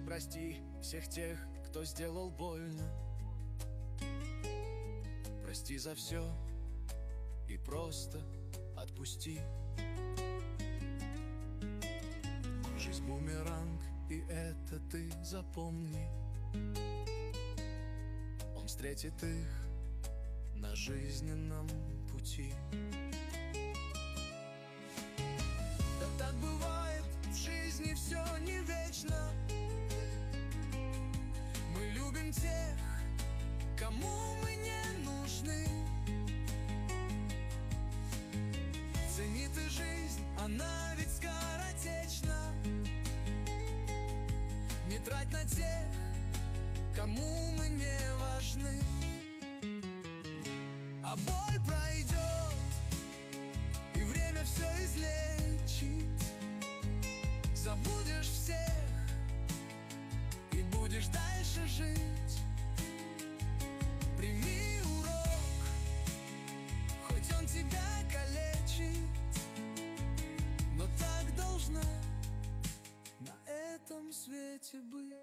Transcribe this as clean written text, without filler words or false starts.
Прости всех тех, кто сделал больно. Прости за все и просто отпусти. Жизнь бумеранг, и это ты запомни. Он встретит их на жизненном пути. Да так бывает, в жизни все не вечно. Мы любим тех, кому мы не нужны. Цени ты жизнь, она ведь скоротечна. Не трать на тех, кому мы не важны. А боль пройдет, и время все излечит. Забудешь всех и будешь дальше жить. Прими урок, хоть он тебя калечит, но так должно на этом свете быть.